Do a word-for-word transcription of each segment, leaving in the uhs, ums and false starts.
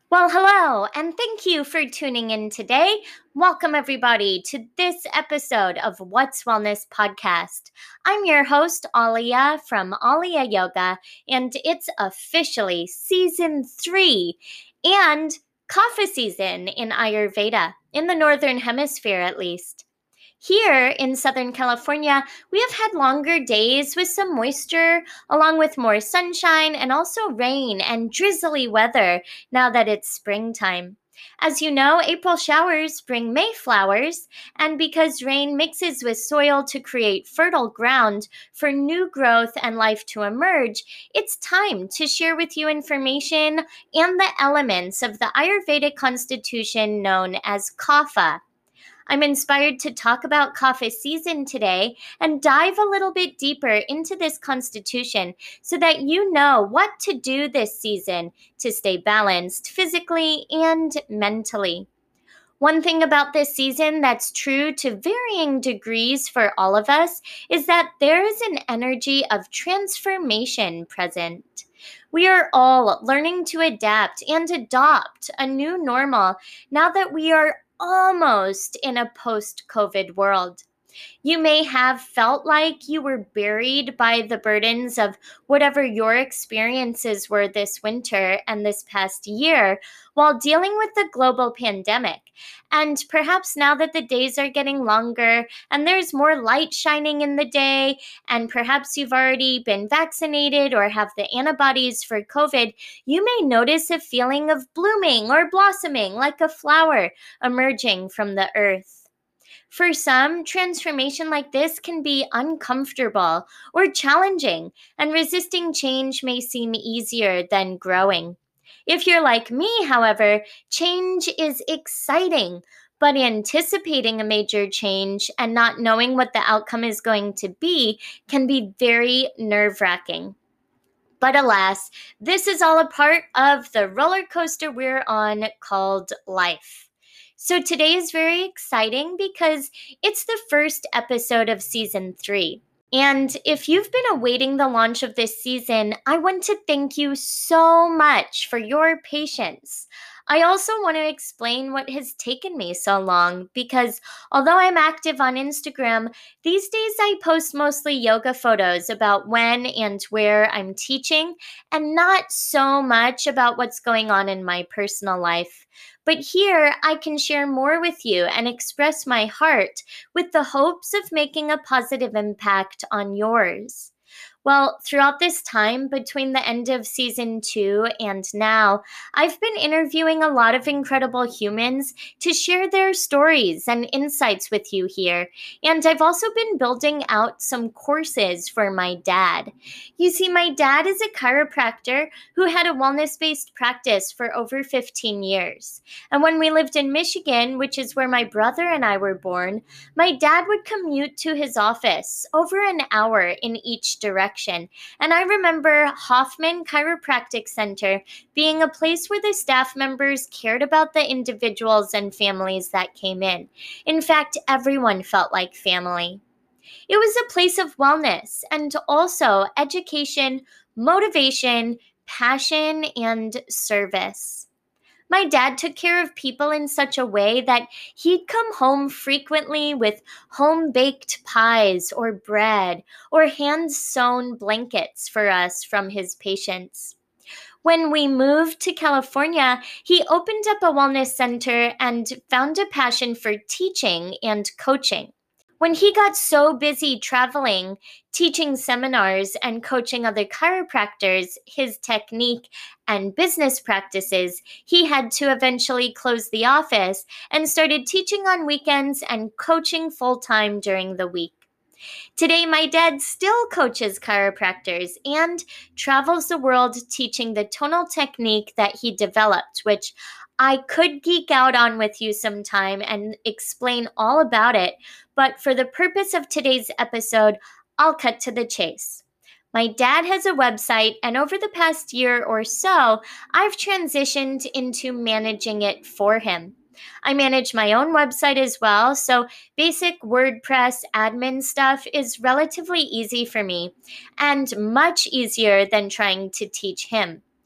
Well, hello, and thank you for tuning in today. Welcome, everybody, to this episode of What's Wellness Podcast. I'm your host, Alia from Alia Yoga, and it's officially season three and kapha season in Ayurveda, in the Northern Hemisphere at least. Here in Southern California, we have had longer days with some moisture, along with more sunshine and also rain and drizzly weather now that it's springtime. As you know, April showers bring May flowers, and because rain mixes with soil to create fertile ground for new growth and life to emerge, it's time to share with you information and the elements of the Ayurvedic constitution known as kapha. I'm inspired to talk about kapha season today and dive a little bit deeper into this constitution so that you know what to do this season to stay balanced physically and mentally. One thing about this season that's true to varying degrees for all of us is that there is an energy of transformation present. We are all learning to adapt and adopt a new normal now that we are almost in a post COVID world. You may have felt like you were buried by the burdens of whatever your experiences were this winter and this past year while dealing with the global pandemic. And perhaps now that the days are getting longer and there's more light shining in the day, and perhaps you've already been vaccinated or have the antibodies for COVID, you may notice a feeling of blooming or blossoming like a flower emerging from the earth. For some, transformation like this can be uncomfortable or challenging, and resisting change may seem easier than growing. If you're like me, however, change is exciting, but anticipating a major change and not knowing what the outcome is going to be can be very nerve-wracking. But alas, this is all a part of the roller coaster we're on called life. So today is very exciting because it's the first episode of season three. And if you've been awaiting the launch of this season, I want to thank you so much for your patience. I also want to explain what has taken me so long because although I'm active on Instagram, these days I post mostly yoga photos about when and where I'm teaching and not so much about what's going on in my personal life. But here I can share more with you and express my heart with the hopes of making a positive impact on yours. Well, throughout this time between the end of season two and now, I've been interviewing a lot of incredible humans to share their stories and insights with you here. And I've also been building out some courses for my dad. You see, my dad is a chiropractor who had a wellness-based practice for over fifteen years. And when we lived in Michigan, which is where my brother and I were born, my dad would commute to his office over an hour in each direction. And I remember Hoffman Chiropractic Center being a place where the staff members cared about the individuals and families that came in. In fact, everyone felt like family. It was a place of wellness and also education, motivation, passion, and service. My dad took care of people in such a way that he'd come home frequently with home-baked pies or bread or hand-sewn blankets for us from his patients. When we moved to California, he opened up a wellness center and found a passion for teaching and coaching. When he got so busy traveling, teaching seminars, and coaching other chiropractors his technique and business practices, he had to eventually close the office and started teaching on weekends and coaching full-time during the week. Today, my dad still coaches chiropractors and travels the world teaching the tonal technique that he developed, which I could geek out on with you sometime and explain all about it, but for the purpose of today's episode, I'll cut to the chase. My dad has a website, and over the past year or so, I've transitioned into managing it for him. I manage my own website as well, so basic WordPress admin stuff is relatively easy for me and much easier than trying to teach him.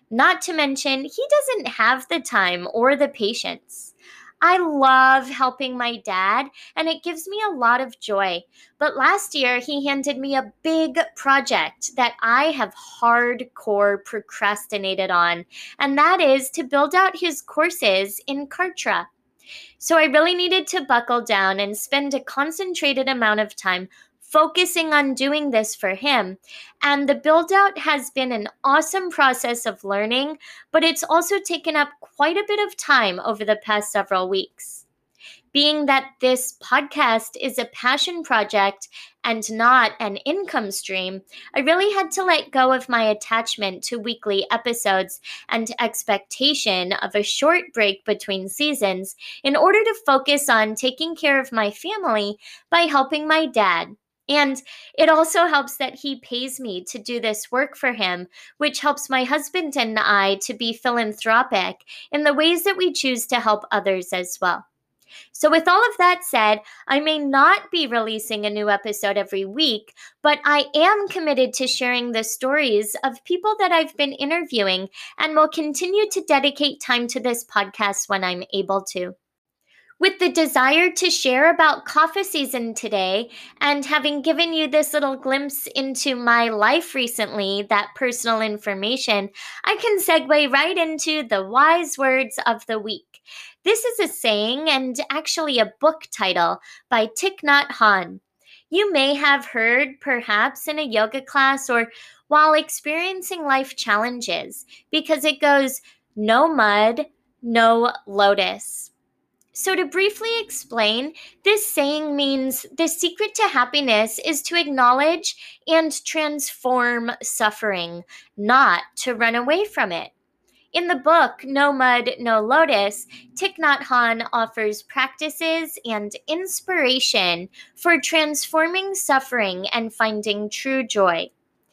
Not to mention, he doesn't have the time or the patience. I love helping my dad, and it gives me a lot of joy. But last year, he handed me a big project that I have hardcore procrastinated on, and that is to build out his courses in Kartra. So I really needed to buckle down and spend a concentrated amount of time focusing on doing this for him. And the build out has been an awesome process of learning, but it's also taken up quite a bit of time over the past several weeks. Being that this podcast is a passion project and not an income stream, I really had to let go of my attachment to weekly episodes and expectation of a short break between seasons in order to focus on taking care of my family by helping my dad. And it also helps that he pays me to do this work for him, which helps my husband and I to be philanthropic in the ways that we choose to help others as well. So with all of that said, I may not be releasing a new episode every week, but I am committed to sharing the stories of people that I've been interviewing and will continue to dedicate time to this podcast when I'm able to. With the desire to share about Kapha season today, and having given you this little glimpse into my life recently, that personal information, I can segue right into the wise words of the week. This is a saying and actually a book title by Thich Nhat Hanh. You may have heard perhaps in a yoga class or while experiencing life challenges, because it goes, no mud, no lotus. So to briefly explain, this saying means the secret to happiness is to acknowledge and transform suffering, not to run away from it. In the book, No Mud, No Lotus, Thich Nhat Hanh offers practices and inspiration for transforming suffering and finding true joy.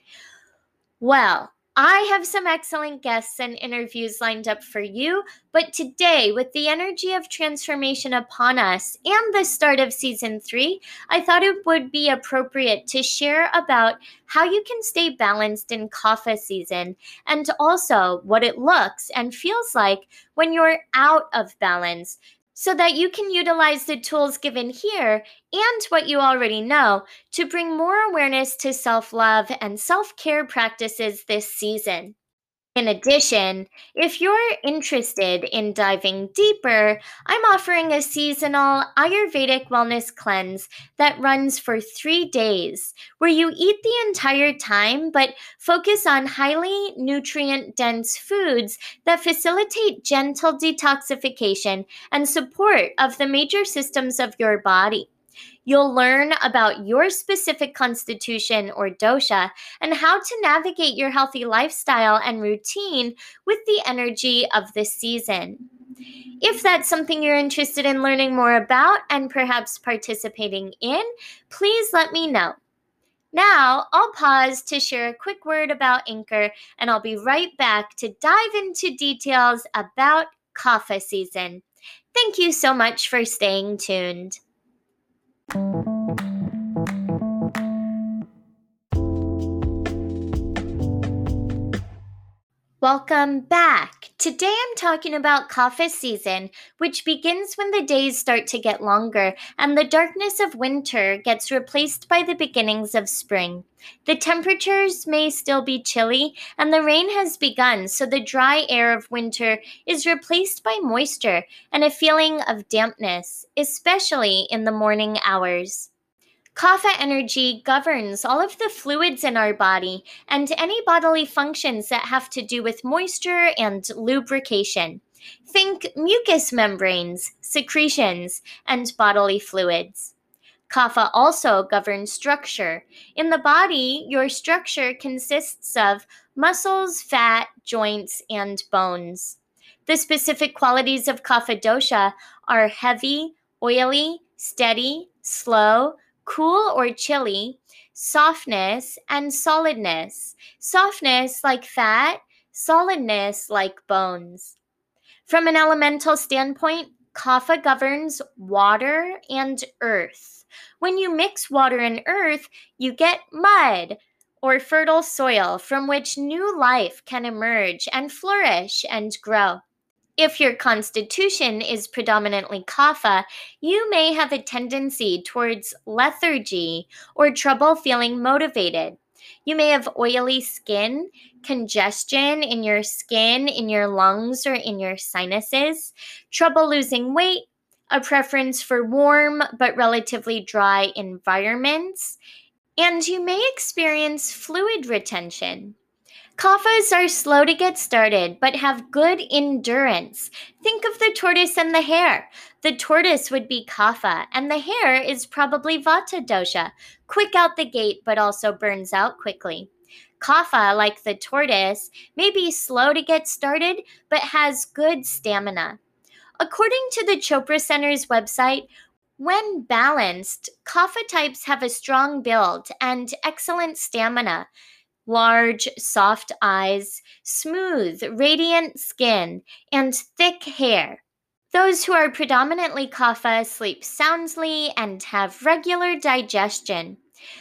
Well, I have some excellent guests and interviews lined up for you, but today, with the energy of transformation upon us and the start of season three, I thought it would be appropriate to share about how you can stay balanced in Kapha season, and also what it looks and feels like when you're out of balance, so that you can utilize the tools given here and what you already know to bring more awareness to self-love and self-care practices this season. In addition, if you're interested in diving deeper, I'm offering a seasonal Ayurvedic wellness cleanse that runs for three days, where you eat the entire time but focus on highly nutrient-dense foods that facilitate gentle detoxification and support of the major systems of your body. You'll learn about your specific constitution or dosha and how to navigate your healthy lifestyle and routine with the energy of this season. If that's something you're interested in learning more about and perhaps participating in, please let me know. Now, I'll pause to share a quick word about Anchor, and I'll be right back to dive into details about Kapha season. Thank you so much for staying tuned. Welcome back. Today I'm talking about Kapha season, which begins when the days start to get longer and the darkness of winter gets replaced by the beginnings of spring. The temperatures may still be chilly and the rain has begun, so the dry air of winter is replaced by moisture and a feeling of dampness, especially in the morning hours. Kapha energy governs all of the fluids in our body and any bodily functions that have to do with moisture and lubrication. Think mucous membranes, secretions, and bodily fluids. Kapha also governs structure. In the body, your structure consists of muscles, fat, joints, and bones. The specific qualities of Kapha dosha are heavy, oily, steady, slow, cool or chilly, softness, and solidness. Softness like fat, solidness like bones. From an elemental standpoint, Kapha governs water and earth. When you mix water and earth, you get mud, or fertile soil from which new life can emerge and flourish and grow. If your constitution is predominantly kapha, you may have a tendency towards lethargy or trouble feeling motivated. You may have oily skin, congestion in your skin, in your lungs, or in your sinuses, trouble losing weight, a preference for warm but relatively dry environments, and you may experience fluid retention. Kaphas are slow to get started but have good endurance. Think of the tortoise and the hare. The tortoise would be kapha, and the hare is probably vata dosha, quick out the gate but also burns out quickly. Kapha, like the tortoise, may be slow to get started but has good stamina. According to the Chopra Center's website, when balanced, kapha types have a strong build and excellent stamina. Large, soft eyes, smooth, radiant skin, and thick hair. Those who are predominantly kapha sleep soundly and have regular digestion.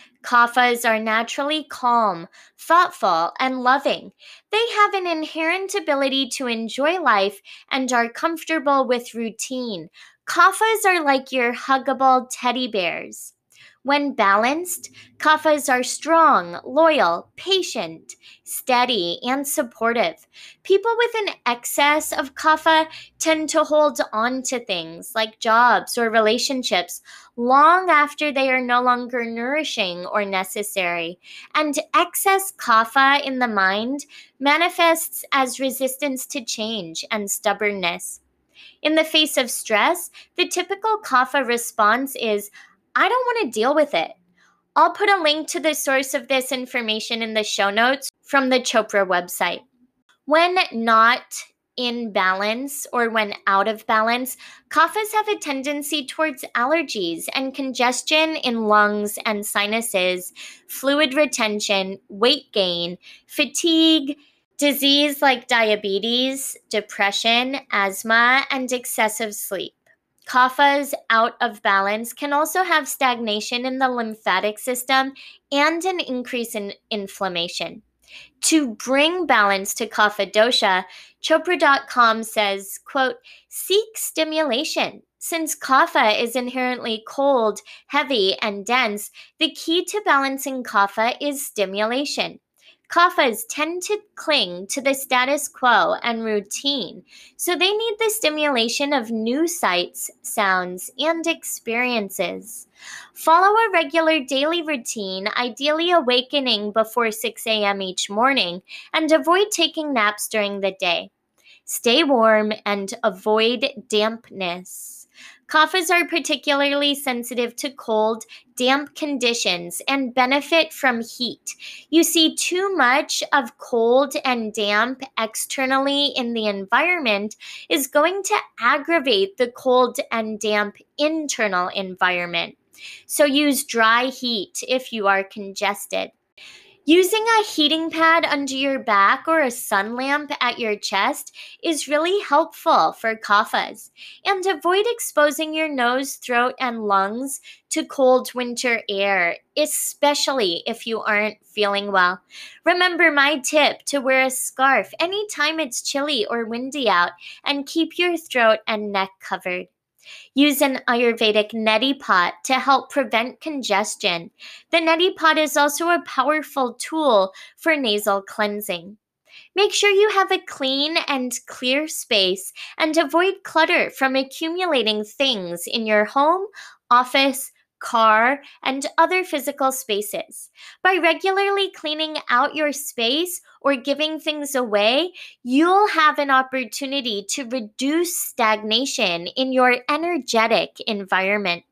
Kaphas are naturally calm, thoughtful, and loving. They have an inherent ability to enjoy life and are comfortable with routine. Kaphas are like your huggable teddy bears. When balanced, kaphas are strong, loyal, patient, steady, and supportive. People with an excess of kapha tend to hold on to things like jobs or relationships long after they are no longer nourishing or necessary. And excess kapha in the mind manifests as resistance to change and stubbornness. In the face of stress, the typical kapha response is, I don't want to deal with it. I'll put a link to the source of this information in the show notes from the Chopra website. When not in balance or when out of balance, kaphas have a tendency towards allergies and congestion in lungs and sinuses, fluid retention, weight gain, fatigue, disease like diabetes, depression, asthma, and excessive sleep. Kaphas out of balance can also have stagnation in the lymphatic system and an increase in inflammation. To bring balance to kapha dosha, Chopra dot com says, quote, seek stimulation. Since kapha is inherently cold, heavy, and dense, the key to balancing kapha is stimulation. Kaphas tend to cling to the status quo and routine, so they need the stimulation of new sights, sounds, and experiences. Follow a regular daily routine, ideally awakening before six a.m. each morning, and avoid taking naps during the day. Stay warm and avoid dampness. Kaphas are particularly sensitive to cold, damp conditions and benefit from heat. You see too much of cold and damp externally in the environment is going to aggravate the cold and damp internal environment. So use dry heat if you are congested. Using a heating pad under your back or a sun lamp at your chest is really helpful for kaphas. And avoid exposing your nose, throat, and lungs to cold winter air, especially if you aren't feeling well. Remember my tip to wear a scarf anytime it's chilly or windy out and keep your throat and neck covered. Use an Ayurvedic neti pot to help prevent congestion. The neti pot is also a powerful tool for nasal cleansing. Make sure you have a clean and clear space and avoid clutter from accumulating things in your home, office, car, and other physical spaces. By regularly cleaning out your space or giving things away, you'll have an opportunity to reduce stagnation in your energetic environment.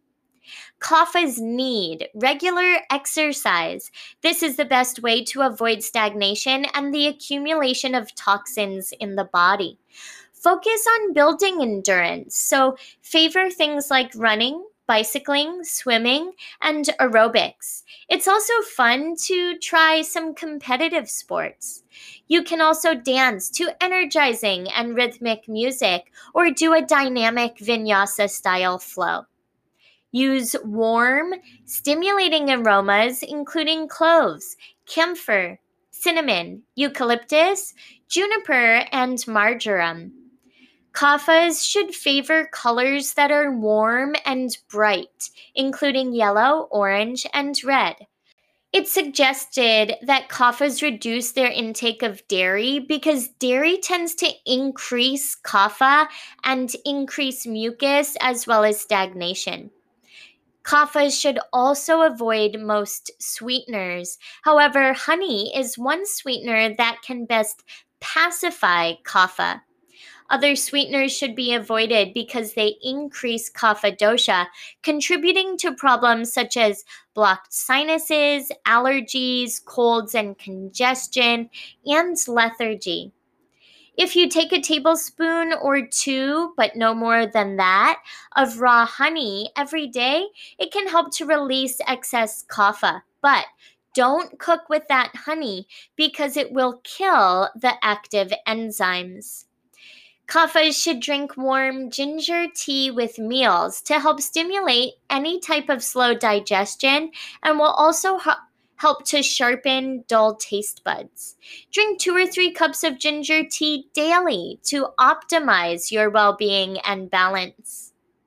Kaphas need regular exercise. This is the best way to avoid stagnation and the accumulation of toxins in the body. Focus on building endurance, so favor things like running, bicycling, swimming, and aerobics. It's also fun to try some competitive sports. You can also dance to energizing and rhythmic music or do a dynamic vinyasa style flow. Use warm, stimulating aromas, including cloves, camphor, cinnamon, eucalyptus, juniper, and marjoram. Kaffas should favor colors that are warm and bright, including yellow, orange, and red. It's suggested that kaffas reduce their intake of dairy because dairy tends to increase kapha and increase mucus as well as stagnation. Kaffas should also avoid most sweeteners. However, honey is one sweetener that can best pacify kapha. Other sweeteners should be avoided because they increase kapha dosha, contributing to problems such as blocked sinuses, allergies, colds and congestion, and lethargy. If you take a tablespoon or two, but no more than that, of raw honey every day, it can help to release excess kapha. But don't cook with that honey because it will kill the active enzymes. Kaffas should drink warm ginger tea with meals to help stimulate any type of slow digestion and will also h- help to sharpen dull taste buds. Drink two or three cups of ginger tea daily to optimize your well-being and balance.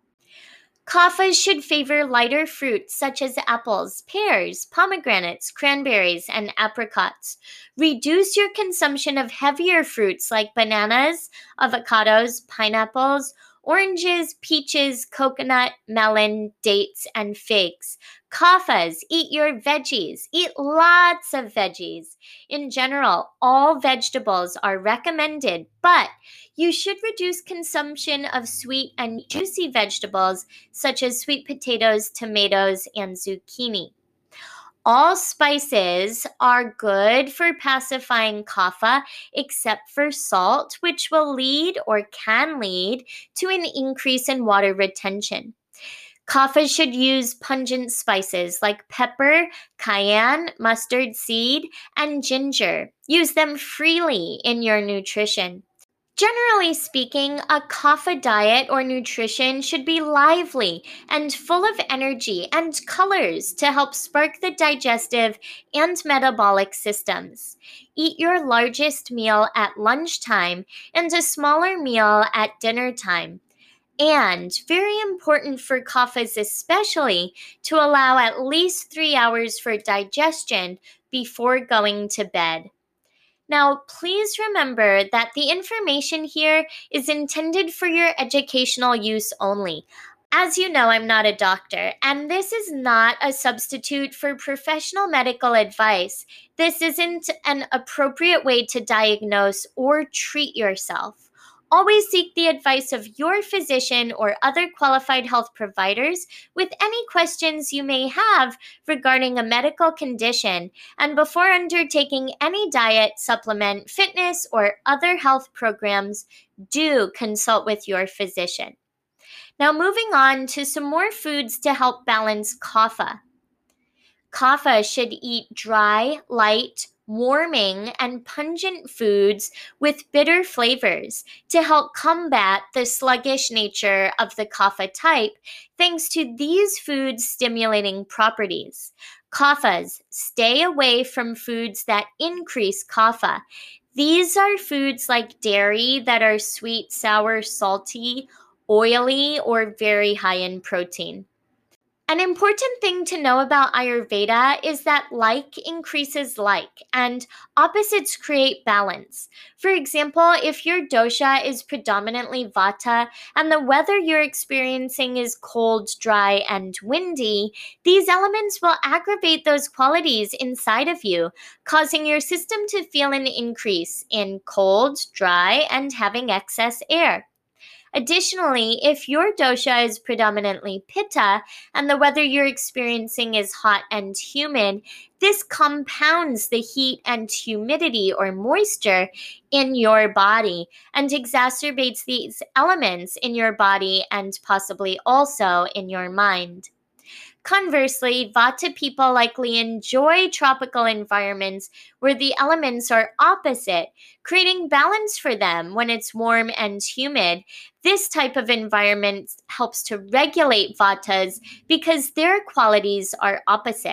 Kaffas should favor lighter fruits such as apples, pears, pomegranates, cranberries, and apricots. Reduce your consumption of heavier fruits like bananas, avocados, pineapples, oranges, peaches, coconut, melon, dates, and figs. Kaffas, eat your veggies. Eat lots of veggies. In general, all vegetables are recommended, but you should reduce consumption of sweet and juicy vegetables such as sweet potatoes, tomatoes, and zucchini. All spices are good for pacifying kapha except for salt, which will lead or can lead to an increase in water retention. Kaffas should use pungent spices like pepper, cayenne, mustard seed, and ginger. Use them freely in your nutrition. Generally speaking, a kapha diet or nutrition should be lively and full of energy and colors to help spark the digestive and metabolic systems. Eat your largest meal at lunchtime and a smaller meal at dinner time. And very important for kaffas especially, to allow at least three hours for digestion before going to bed. Now, please remember that the information here is intended for your educational use only. As you know, I'm not a doctor, and this is not a substitute for professional medical advice. This isn't an appropriate way to diagnose or treat yourself. Always seek the advice of your physician or other qualified health providers with any questions you may have regarding a medical condition, and before undertaking any diet, supplement, fitness, or other health programs, do consult with your physician. Now, moving on to some more foods to help balance kapha. Kapha should eat dry, light, warming, and pungent foods with bitter flavors to help combat the sluggish nature of the kapha type, thanks to these foods' stimulating properties. Kaffas, stay away from foods that increase kapha. These are foods like dairy that are sweet, sour, salty, oily, or very high in protein. An important thing to know about Ayurveda is that like increases like, and opposites create balance. For example, if your dosha is predominantly vata and the weather you're experiencing is cold, dry, and windy, these elements will aggravate those qualities inside of you, causing your system to feel an increase in cold, dry, and having excess air. Additionally, if your dosha is predominantly pitta and the weather you're experiencing is hot and humid, this compounds the heat and humidity or moisture in your body and exacerbates these elements in your body and possibly also in your mind. Conversely, vata people likely enjoy tropical environments where the elements are opposite, creating balance for them when it's warm and humid. This type of environment helps to regulate vatas because their qualities are opposite.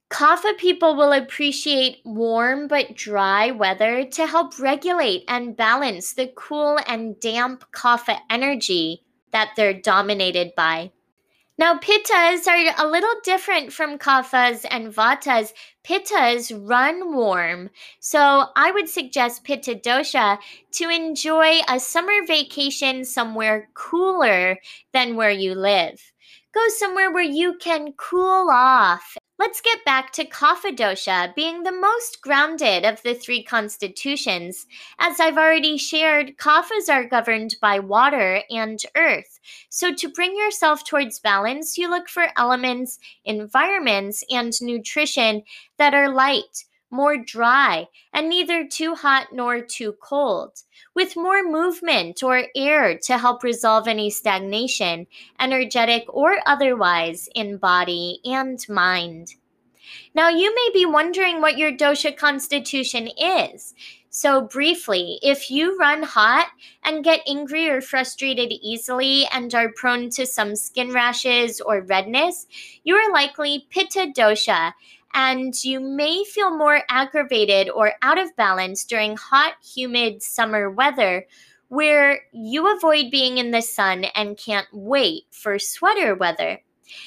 Kapha people will appreciate warm but dry weather to help regulate and balance the cool and damp Kapha energy that they're dominated by. Now, pittas are a little different from kaphas and vatas. Pittas run warm, so I would suggest pitta dosha to enjoy a summer vacation somewhere cooler than where you live. Go somewhere where you can cool off. Let's get back to Kapha dosha being the most grounded of the three constitutions. As I've already shared, kaphas are governed by water and earth. So to bring yourself towards balance, you look for elements, environments, and nutrition that are light, more dry, and neither too hot nor too cold, with more movement or air to help resolve any stagnation, energetic or otherwise, in body and mind. Now, you may be wondering what your dosha constitution is. So, briefly, if you run hot and get angry or frustrated easily and are prone to some skin rashes or redness, you are likely pitta dosha, and you may feel more aggravated or out of balance during hot, humid summer weather where you avoid being in the sun and can't wait for sweater weather.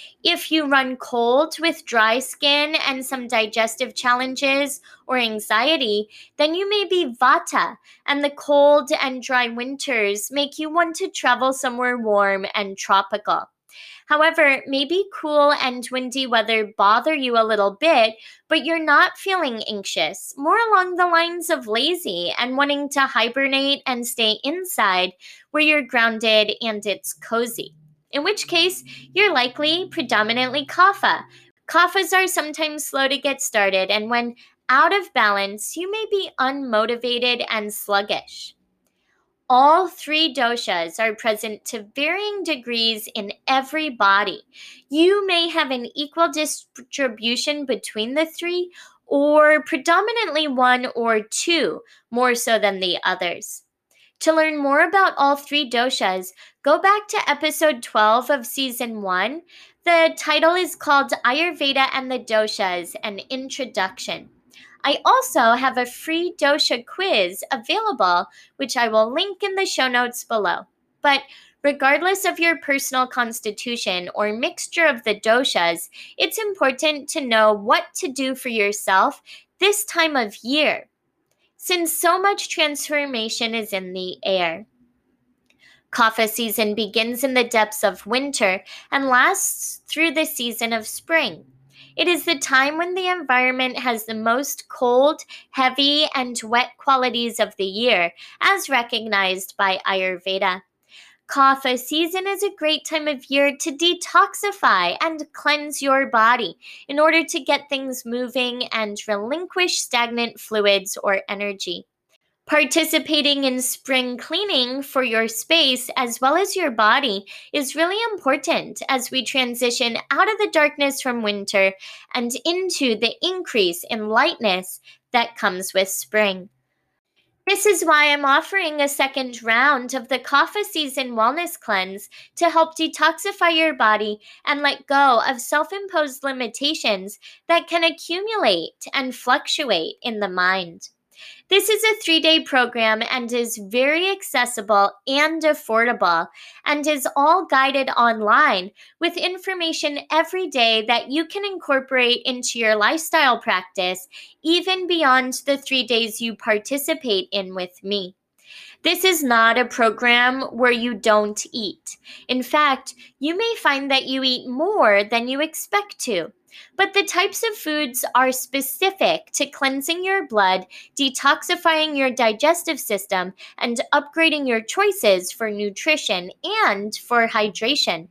If you run cold with dry skin and some digestive challenges or anxiety, then you may be vata, and the cold and dry winters make you want to travel somewhere warm and tropical. However, maybe cool and windy weather bother you a little bit, but you're not feeling anxious, more along the lines of lazy and wanting to hibernate and stay inside where you're grounded and it's cozy. In which case, you're likely predominantly kapha. Kaphas are sometimes slow to get started, and when out of balance, you may be unmotivated and sluggish. All three doshas are present to varying degrees in every body. You may have an equal distribution between the three, or predominantly one or two, more so than the others. To learn more about all three doshas, go back to episode twelve of season one. The title is called Ayurveda and the Doshas, an Introduction. I also have a free dosha quiz available, which I will link in the show notes below. But regardless of your personal constitution or mixture of the doshas, it's important to know what to do for yourself this time of year, since so much transformation is in the air. Kapha season begins in the depths of winter and lasts through the season of spring. It is the time when the environment has the most cold, heavy, and wet qualities of the year, as recognized by Ayurveda. Kapha season is a great time of year to detoxify and cleanse your body in order to get things moving and relinquish stagnant fluids or energy. Participating in spring cleaning for your space as well as your body is really important as we transition out of the darkness from winter and into the increase in lightness that comes with spring. This is why I'm offering a second round of the Kapha Season Wellness Cleanse to help detoxify your body and let go of self-imposed limitations that can accumulate and fluctuate in the mind. This is a three-day program and is very accessible and affordable, and is all guided online with information every day that you can incorporate into your lifestyle practice, even beyond the three days you participate in with me. This is not a program where you don't eat. In fact, you may find that you eat more than you expect to. But the types of foods are specific to cleansing your blood, detoxifying your digestive system, and upgrading your choices for nutrition and for hydration.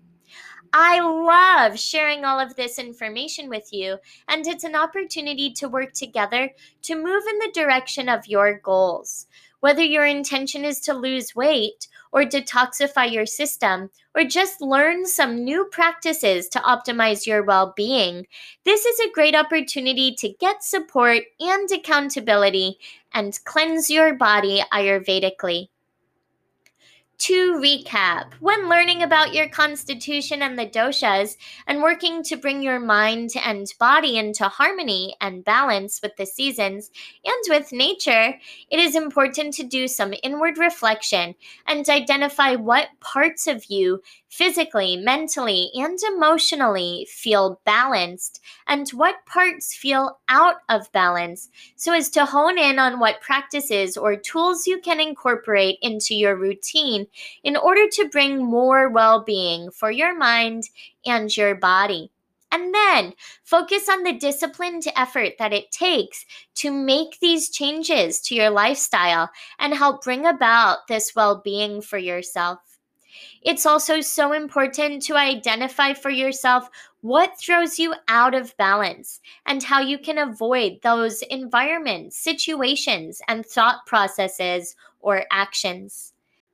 I love sharing all of this information with you, and it's an opportunity to work together to move in the direction of your goals. Whether your intention is to lose weight or detoxify your system, or just learn some new practices to optimize your well-being, this is a great opportunity to get support and accountability and cleanse your body Ayurvedically. To recap, when learning about your constitution and the doshas and working to bring your mind and body into harmony and balance with the seasons and with nature, it is important to do some inward reflection and identify what parts of you physically, mentally, and emotionally feel balanced and what parts feel out of balance, so as to hone in on what practices or tools you can incorporate into your routine in order to bring more well-being for your mind and your body. And then focus on the disciplined effort that it takes to make these changes to your lifestyle and help bring about this well-being for yourself. It's also so important to identify for yourself what throws you out of balance and how you can avoid those environments, situations, and thought processes or actions.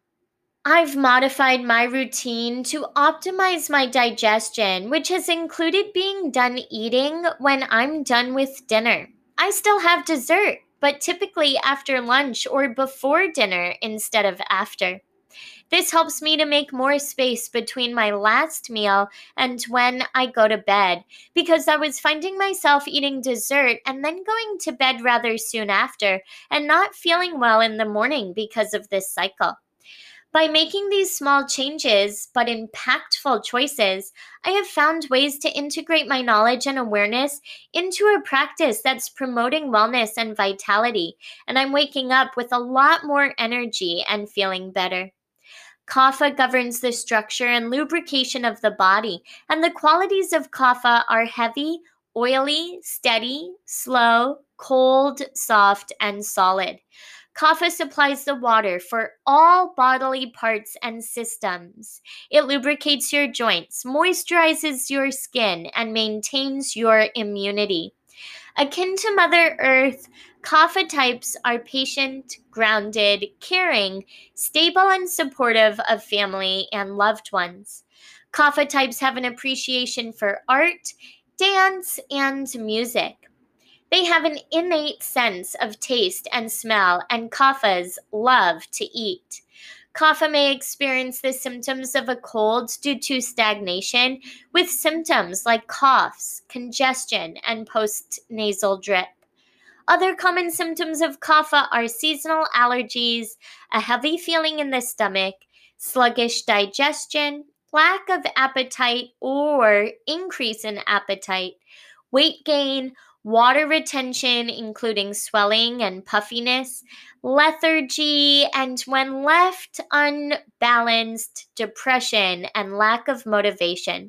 I've modified my routine to optimize my digestion, which has included being done eating when I'm done with dinner. I still have dessert, but typically after lunch or before dinner instead of after. This helps me to make more space between my last meal and when I go to bed, because I was finding myself eating dessert and then going to bed rather soon after and not feeling well in the morning because of this cycle. By making these small changes but impactful choices, I have found ways to integrate my knowledge and awareness into a practice that's promoting wellness and vitality, and I'm waking up with a lot more energy and feeling better. Kapha governs the structure and lubrication of the body, and the qualities of Kapha are heavy, oily, steady, slow, cold, soft, and solid. Kapha supplies the water for all bodily parts and systems. It lubricates your joints, moisturizes your skin, and maintains your immunity. Akin to Mother Earth, Kapha types are patient, grounded, caring, stable, and supportive of family and loved ones. Kapha types have an appreciation for art, dance, and music. They have an innate sense of taste and smell, and Kaphas love to eat. Kapha may experience the symptoms of a cold due to stagnation, with symptoms like coughs, congestion, and post-nasal drip. Other common symptoms of Kapha are seasonal allergies, a heavy feeling in the stomach, sluggish digestion, lack of appetite or increase in appetite, weight gain, water retention, including swelling and puffiness, lethargy, and when left unbalanced, depression and lack of motivation.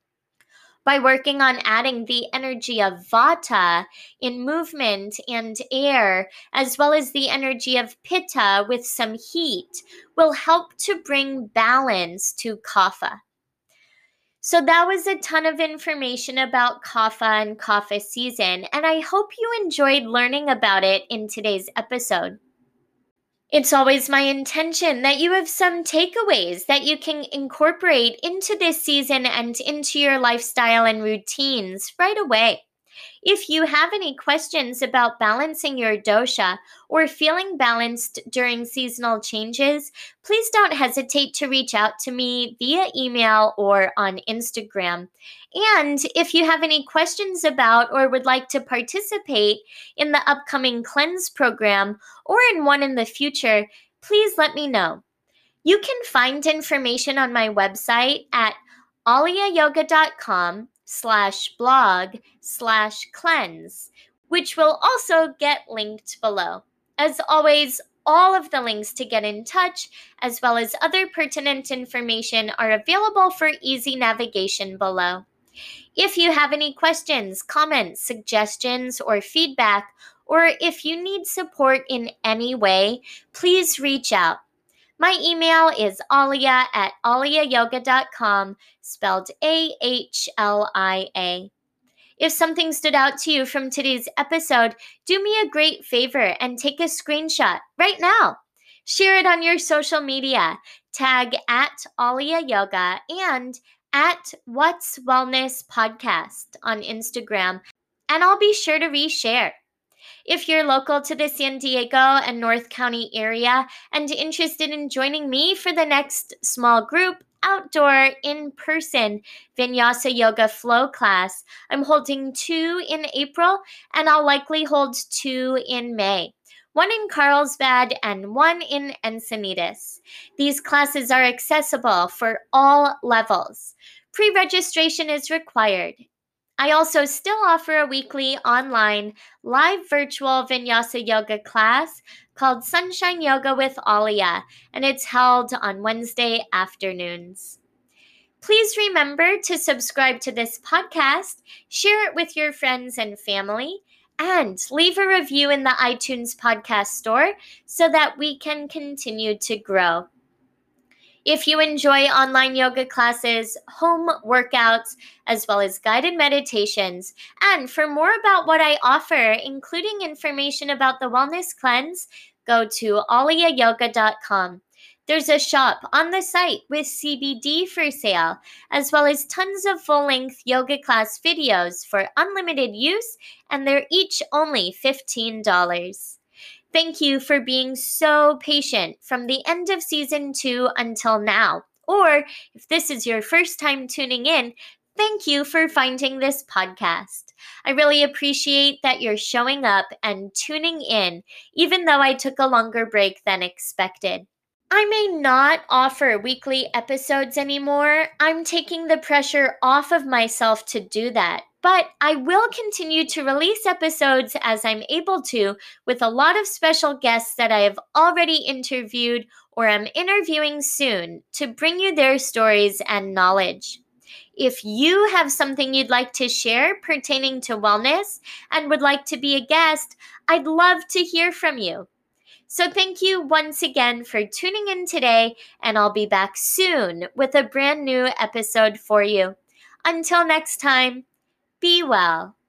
By working on adding the energy of Vata in movement and air, as well as the energy of Pitta with some heat, will help to bring balance to Kapha. So that was a ton of information about Kapha and Kapha season, and I hope you enjoyed learning about it in today's episode. It's always my intention that you have some takeaways that you can incorporate into this season and into your lifestyle and routines right away. If you have any questions about balancing your dosha or feeling balanced during seasonal changes, please don't hesitate to reach out to me via email or on Instagram. And if you have any questions about or would like to participate in the upcoming cleanse program or in one in the future, please let me know. You can find information on my website at aliyayoga.com slash blog slash cleanse, which will also get linked below. As always, all of the links to get in touch, as well as other pertinent information, are available for easy navigation below. If you have any questions, comments, suggestions, or feedback, or if you need support in any way, please reach out. My email is alia at aliyayoga dot com, spelled A H L I A. If something stood out to you from today's episode, do me a great favor and take a screenshot right now. Share it on your social media. Tag at Alia Yoga and at What's Wellness Podcast on Instagram, and I'll be sure to reshare. If you're local to the San Diego and North County area and interested in joining me for the next small group, outdoor, in-person Vinyasa Yoga flow class, I'm holding two in April, and I'll likely hold two in May. One in Carlsbad and one in Encinitas. These classes are accessible for all levels. Pre-registration is required. I also still offer a weekly online live virtual Vinyasa Yoga class called Sunshine Yoga with Alia, and it's held on Wednesday afternoons. Please remember to subscribe to this podcast, share it with your friends and family, and leave a review in the iTunes podcast store so that we can continue to grow. If you enjoy online yoga classes, home workouts, as well as guided meditations, and for more about what I offer, including information about the Wellness Cleanse, go to alia yoga dot com. There's a shop on the site with C B D for sale, as well as tons of full-length yoga class videos for unlimited use, and they're each only fifteen dollars. Thank you for being so patient from the end of season two until now. Or if this is your first time tuning in, thank you for finding this podcast. I really appreciate that you're showing up and tuning in, even though I took a longer break than expected. I may not offer weekly episodes anymore. I'm taking the pressure off of myself to do that. But I will continue to release episodes as I'm able to, with a lot of special guests that I have already interviewed or am interviewing soon to bring you their stories and knowledge. If you have something you'd like to share pertaining to wellness and would like to be a guest, I'd love to hear from you. So thank you once again for tuning in today, and I'll be back soon with a brand new episode for you. Until next time, be well.